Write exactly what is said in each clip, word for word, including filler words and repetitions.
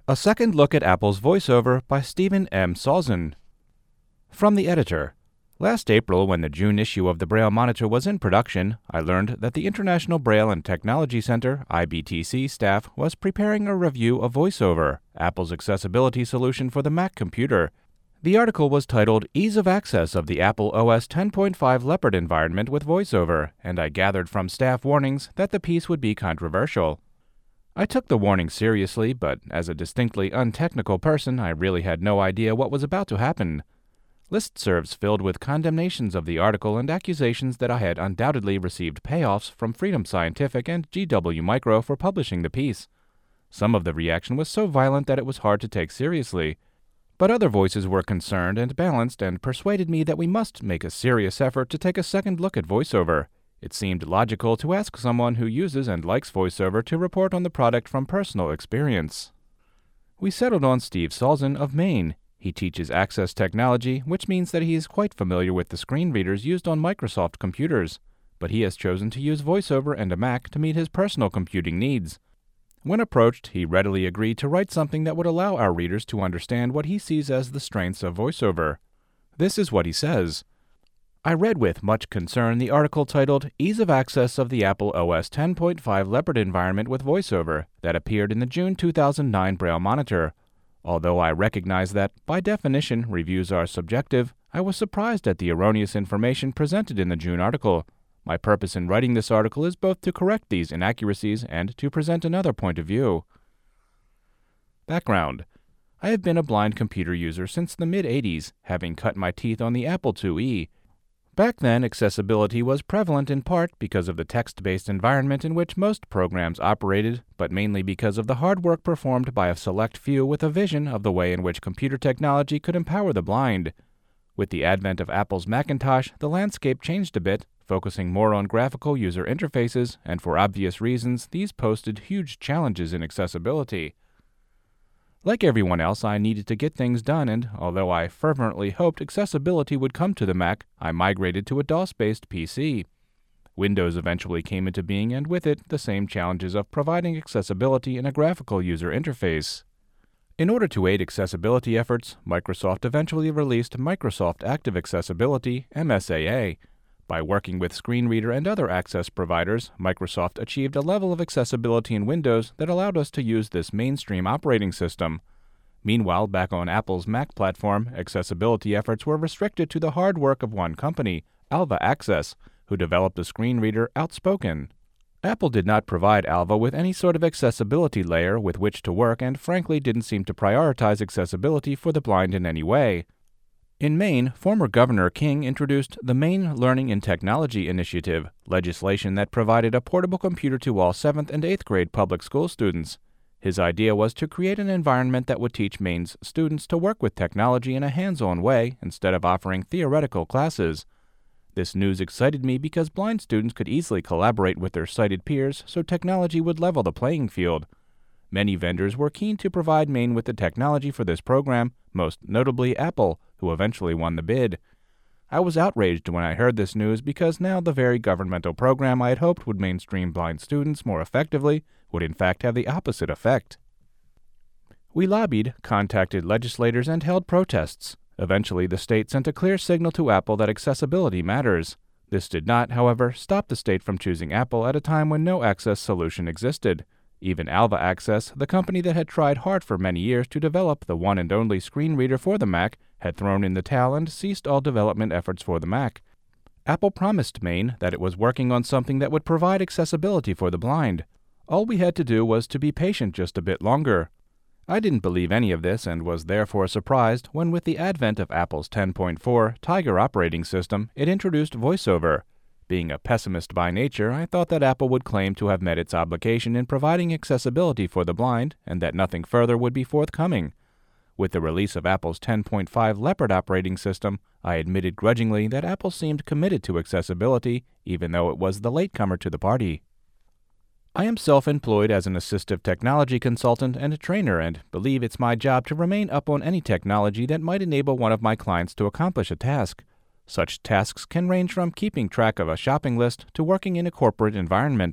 A Second Look at Apple's VoiceOver by Stephen M. Salzin. From the editor. Last April, when the June issue of the Braille Monitor was in production, I learned that the International Braille and Technology Center, I B T C, staff was preparing a review of VoiceOver, Apple's accessibility solution for the Mac computer. The article was titled Ease of Access of the Apple O S ten point five Leopard Environment with VoiceOver, and I gathered from staff warnings that the piece would be controversial. I took the warning seriously, but as a distinctly untechnical person, I really had no idea what was about to happen. Listservs filled with condemnations of the article and accusations that I had undoubtedly received payoffs from Freedom Scientific and G W Micro for publishing the piece. Some of the reaction was so violent that it was hard to take seriously. But other voices were concerned and balanced and persuaded me that we must make a serious effort to take a second look at VoiceOver. It seemed logical to ask someone who uses and likes VoiceOver to report on the product from personal experience. We settled on Steve Salzin of Maine. He teaches Access Technology, which means that he is quite familiar with the screen readers used on Microsoft computers, but he has chosen to use VoiceOver and a Mac to meet his personal computing needs. When approached, he readily agreed to write something that would allow our readers to understand what he sees as the strengths of VoiceOver. This is what he says. I read with much concern the article titled Ease of Access of the Apple O S ten point five Leopard Environment with VoiceOver that appeared in the June two thousand nine Braille Monitor. Although I recognize that, by definition, reviews are subjective, I was surprised at the erroneous information presented in the June article. My purpose in writing this article is both to correct these inaccuracies and to present another point of view. Background. I have been a blind computer user since the mid eighties, having cut my teeth on the Apple two E. Back then, accessibility was prevalent in part because of the text-based environment in which most programs operated, but mainly because of the hard work performed by a select few with a vision of the way in which computer technology could empower the blind. With the advent of Apple's Macintosh, the landscape changed a bit, focusing more on graphical user interfaces, and for obvious reasons, these posed huge challenges in accessibility. Like everyone else, I needed to get things done, and although I fervently hoped accessibility would come to the Mac, I migrated to a DOS-based P C. Windows eventually came into being, and with it, the same challenges of providing accessibility in a graphical user interface. In order to aid accessibility efforts, Microsoft eventually released Microsoft Active Accessibility, M S A A. By working with screen reader and other access providers, Microsoft achieved a level of accessibility in Windows that allowed us to use this mainstream operating system. Meanwhile, back on Apple's Mac platform, accessibility efforts were restricted to the hard work of one company, Alva Access, who developed the screen reader Outspoken. Apple did not provide Alva with any sort of accessibility layer with which to work and frankly didn't seem to prioritize accessibility for the blind in any way. In Maine, former Governor King introduced the Maine Learning and Technology Initiative, legislation that provided a portable computer to all seventh and eighth grade public school students. His idea was to create an environment that would teach Maine's students to work with technology in a hands-on way instead of offering theoretical classes. This news excited me because blind students could easily collaborate with their sighted peers, so technology would level the playing field. Many vendors were keen to provide Maine with the technology for this program, most notably Apple, who eventually won the bid. I was outraged when I heard this news because now the very governmental program I had hoped would mainstream blind students more effectively would in fact have the opposite effect. We lobbied, contacted legislators, and held protests. Eventually, the state sent a clear signal to Apple that accessibility matters. This did not, however, stop the state from choosing Apple at a time when no access solution existed. Even Alva Access, the company that had tried hard for many years to develop the one and only screen reader for the Mac, had thrown in the towel and ceased all development efforts for the Mac. Apple promised Maine that it was working on something that would provide accessibility for the blind. All we had to do was to be patient just a bit longer. I didn't believe any of this and was therefore surprised when, with the advent of Apple's ten point four Tiger operating system, it introduced VoiceOver. Being a pessimist by nature, I thought that Apple would claim to have met its obligation in providing accessibility for the blind and that nothing further would be forthcoming. With the release of Apple's ten point five Leopard operating system, I admitted grudgingly that Apple seemed committed to accessibility, even though it was the latecomer to the party. I am self-employed as an assistive technology consultant and a trainer and believe it's my job to remain up on any technology that might enable one of my clients to accomplish a task. Such tasks can range from keeping track of a shopping list to working in a corporate environment.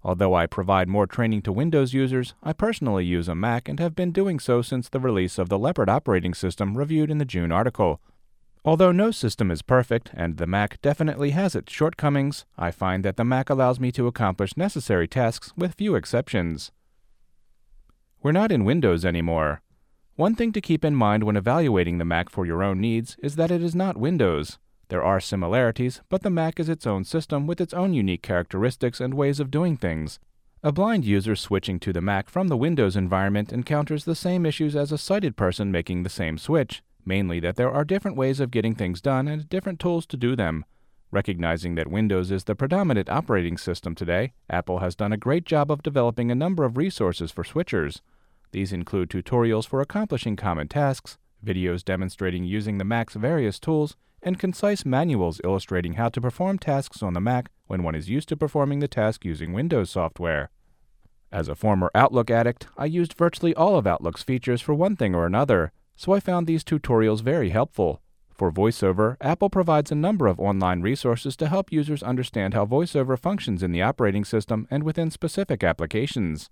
Although I provide more training to Windows users, I personally use a Mac and have been doing so since the release of the Leopard operating system reviewed in the June article. Although no system is perfect, and the Mac definitely has its shortcomings, I find that the Mac allows me to accomplish necessary tasks with few exceptions. We're not in Windows anymore. One thing to keep in mind when evaluating the Mac for your own needs is that it is not Windows. There are similarities, but the Mac is its own system with its own unique characteristics and ways of doing things. A blind user switching to the Mac from the Windows environment encounters the same issues as a sighted person making the same switch, mainly that there are different ways of getting things done and different tools to do them. Recognizing that Windows is the predominant operating system today, Apple has done a great job of developing a number of resources for switchers. These include tutorials for accomplishing common tasks, videos demonstrating using the Mac's various tools, and concise manuals illustrating how to perform tasks on the Mac when one is used to performing the task using Windows software. As a former Outlook addict, I used virtually all of Outlook's features for one thing or another, so I found these tutorials very helpful. For VoiceOver, Apple provides a number of online resources to help users understand how VoiceOver functions in the operating system and within specific applications.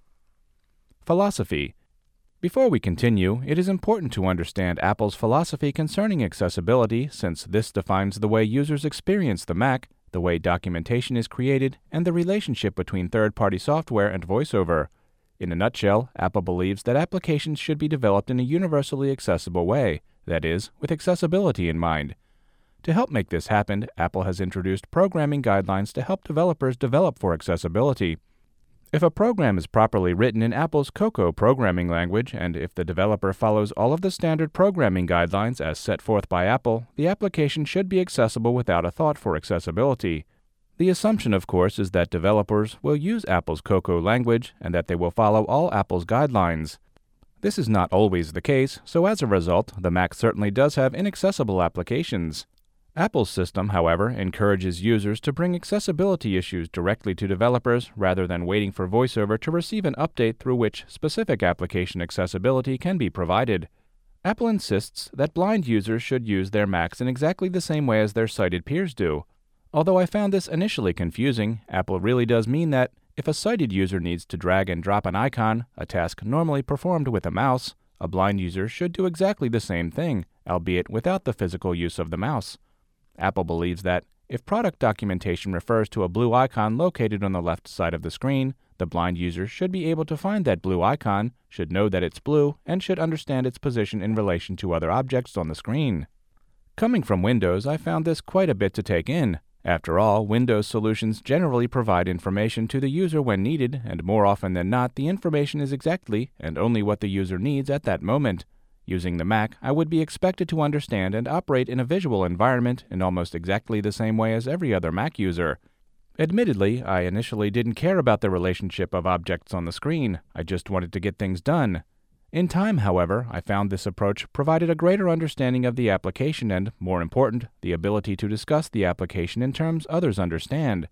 Philosophy. Before we continue, it is important to understand Apple's philosophy concerning accessibility, since this defines the way users experience the Mac, the way documentation is created, and the relationship between third-party software and VoiceOver. In a nutshell, Apple believes that applications should be developed in a universally accessible way, that is, with accessibility in mind. To help make this happen, Apple has introduced programming guidelines to help developers develop for accessibility. If a program is properly written in Apple's Cocoa programming language, and if the developer follows all of the standard programming guidelines as set forth by Apple, the application should be accessible without a thought for accessibility. The assumption, of course, is that developers will use Apple's Cocoa language and that they will follow all Apple's guidelines. This is not always the case, so as a result, the Mac certainly does have inaccessible applications. Apple's system, however, encourages users to bring accessibility issues directly to developers rather than waiting for VoiceOver to receive an update through which specific application accessibility can be provided. Apple insists that blind users should use their Macs in exactly the same way as their sighted peers do. Although I found this initially confusing, Apple really does mean that if a sighted user needs to drag and drop an icon, a task normally performed with a mouse, a blind user should do exactly the same thing, albeit without the physical use of the mouse. Apple believes that if product documentation refers to a blue icon located on the left side of the screen, the blind user should be able to find that blue icon, should know that it's blue, and should understand its position in relation to other objects on the screen. Coming from Windows, I found this quite a bit to take in. After all, Windows solutions generally provide information to the user when needed, and more often than not, the information is exactly and only what the user needs at that moment. Using the Mac, I would be expected to understand and operate in a visual environment in almost exactly the same way as every other Mac user. Admittedly, I initially didn't care about the relationship of objects on the screen. I just wanted to get things done. In time, however, I found this approach provided a greater understanding of the application and, more important, the ability to discuss the application in terms others understand.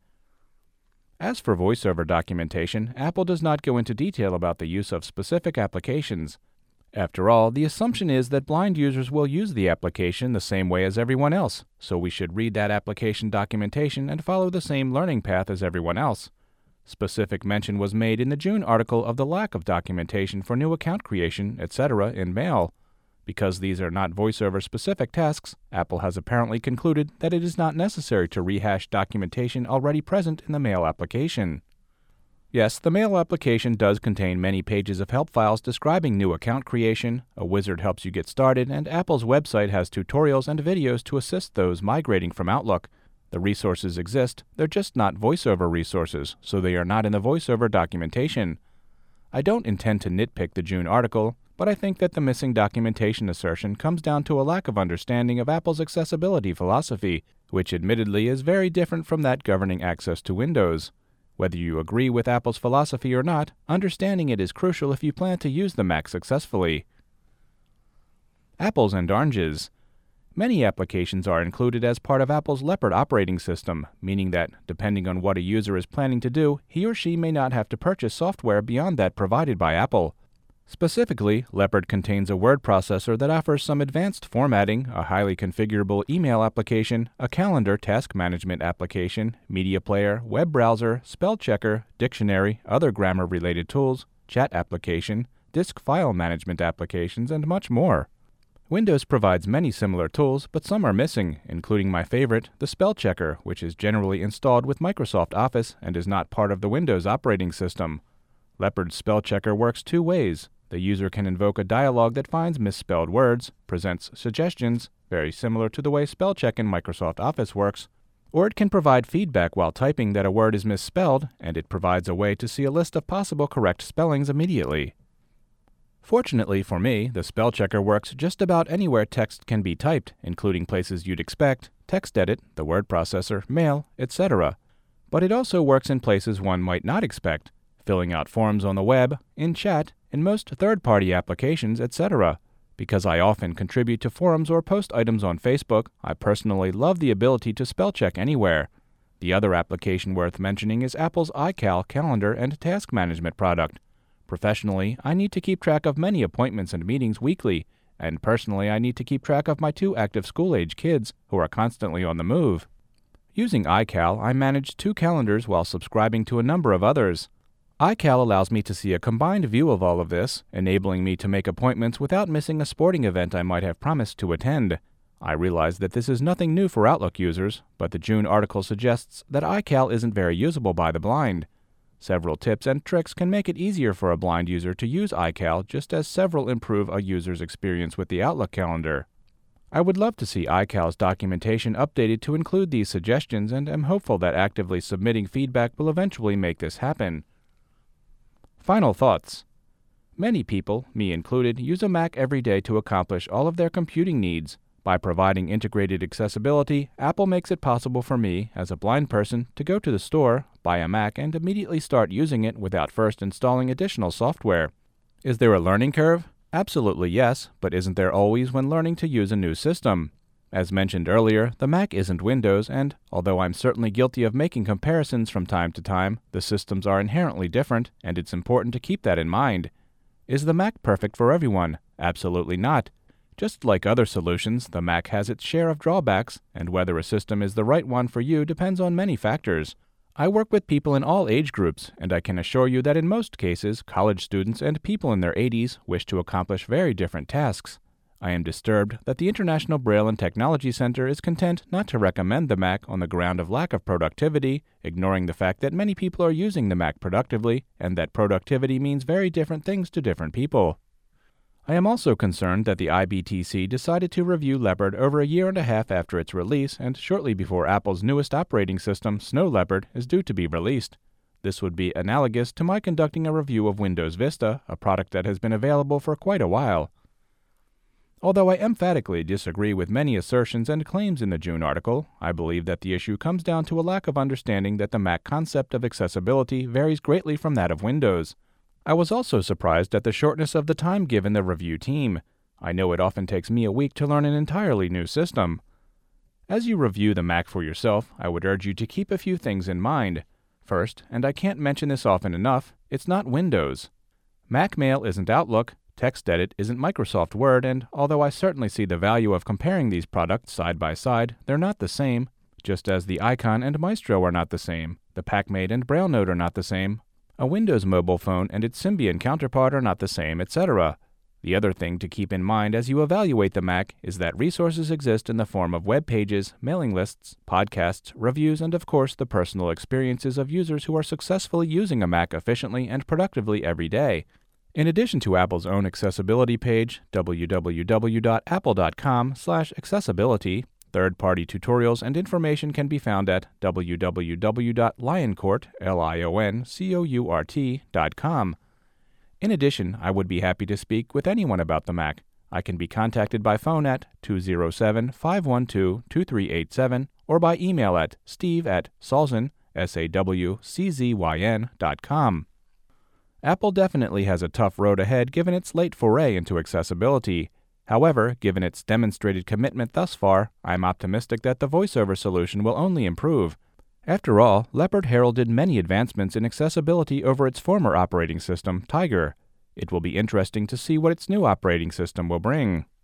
As for VoiceOver documentation, Apple does not go into detail about the use of specific applications. After all, the assumption is that blind users will use the application the same way as everyone else, so we should read that application documentation and follow the same learning path as everyone else. Specific mention was made in the June article of the lack of documentation for new account creation, et cetera in Mail. Because these are not VoiceOver-specific tasks, Apple has apparently concluded that it is not necessary to rehash documentation already present in the Mail application. Yes, the Mail application does contain many pages of help files describing new account creation, a wizard helps you get started, and Apple's website has tutorials and videos to assist those migrating from Outlook. The resources exist, they're just not VoiceOver resources, so they are not in the VoiceOver documentation. I don't intend to nitpick the June article, but I think that the missing documentation assertion comes down to a lack of understanding of Apple's accessibility philosophy, which admittedly is very different from that governing access to Windows. Whether you agree with Apple's philosophy or not, understanding it is crucial if you plan to use the Mac successfully. Apples and oranges. Many applications are included as part of Apple's Leopard operating system, meaning that, depending on what a user is planning to do, he or she may not have to purchase software beyond that provided by Apple. Specifically, Leopard contains a word processor that offers some advanced formatting, a highly configurable email application, a calendar task management application, media player, web browser, spell checker, dictionary, other grammar-related tools, chat application, disk file management applications, and much more. Windows provides many similar tools, but some are missing, including my favorite, the spell checker, which is generally installed with Microsoft Office and is not part of the Windows operating system. Leopard's spell checker works two ways. The user can invoke a dialog that finds misspelled words, presents suggestions, very similar to the way spell check in Microsoft Office works, or it can provide feedback while typing that a word is misspelled, and it provides a way to see a list of possible correct spellings immediately. Fortunately for me, the spell checker works just about anywhere text can be typed, including places you'd expect, TextEdit, the word processor, mail, et cetera. But it also works in places one might not expect, filling out forms on the web, in chat, in most third-party applications, et cetera. Because I often contribute to forums or post items on Facebook, I personally love the ability to spell check anywhere. The other application worth mentioning is Apple's iCal calendar and task management product. Professionally, I need to keep track of many appointments and meetings weekly, and personally I need to keep track of my two active school-age kids who are constantly on the move. Using iCal, I manage two calendars while subscribing to a number of others. iCal allows me to see a combined view of all of this, enabling me to make appointments without missing a sporting event I might have promised to attend. I realize that this is nothing new for Outlook users, but the June article suggests that iCal isn't very usable by the blind. Several tips and tricks can make it easier for a blind user to use iCal, just as several improve a user's experience with the Outlook calendar. I would love to see iCal's documentation updated to include these suggestions, and am hopeful that actively submitting feedback will eventually make this happen. Final thoughts. Many people, me included, use a Mac every day to accomplish all of their computing needs. By providing integrated accessibility, Apple makes it possible for me, as a blind person, to go to the store, buy a Mac, and immediately start using it without first installing additional software. Is there a learning curve? Absolutely yes, but isn't there always when learning to use a new system? As mentioned earlier, the Mac isn't Windows, and, although I'm certainly guilty of making comparisons from time to time, the systems are inherently different, and it's important to keep that in mind. Is the Mac perfect for everyone? Absolutely not. Just like other solutions, the Mac has its share of drawbacks, and whether a system is the right one for you depends on many factors. I work with people in all age groups, and I can assure you that in most cases, college students and people in their eighties wish to accomplish very different tasks. I am disturbed that the International Braille and Technology Center is content not to recommend the Mac on the ground of lack of productivity, ignoring the fact that many people are using the Mac productively, and that productivity means very different things to different people. I am also concerned that the I B T C decided to review Leopard over a year and a half after its release, and shortly before Apple's newest operating system, Snow Leopard, is due to be released. This would be analogous to my conducting a review of Windows Vista, a product that has been available for quite a while. Although I emphatically disagree with many assertions and claims in the June article, I believe that the issue comes down to a lack of understanding that the Mac concept of accessibility varies greatly from that of Windows. I was also surprised at the shortness of the time given the review team. I know it often takes me a week to learn an entirely new system. As you review the Mac for yourself, I would urge you to keep a few things in mind. First, and I can't mention this often enough, it's not Windows. Mac Mail isn't Outlook, TextEdit isn't Microsoft Word, and although I certainly see the value of comparing these products side by side, they're not the same, just as the Icon and Maestro are not the same, the PacMate and BrailleNote are not the same, a Windows mobile phone and its Symbian counterpart are not the same, et cetera. The other thing to keep in mind as you evaluate the Mac is that resources exist in the form of web pages, mailing lists, podcasts, reviews, and of course the personal experiences of users who are successfully using a Mac efficiently and productively every day. In addition to Apple's own accessibility page, w w w dot apple dot com slash accessibility, third-party tutorials and information can be found at w w w dot lioncourt dot com. In addition, I would be happy to speak with anyone about the Mac. I can be contacted by phone at two oh seven, five one two, two three eight seven or by email at steve at sawzyn, S A W C Z Y N dot com. Apple definitely has a tough road ahead given its late foray into accessibility. However, given its demonstrated commitment thus far, I'm optimistic that the VoiceOver solution will only improve. After all, Leopard heralded many advancements in accessibility over its former operating system, Tiger. It will be interesting to see what its new operating system will bring.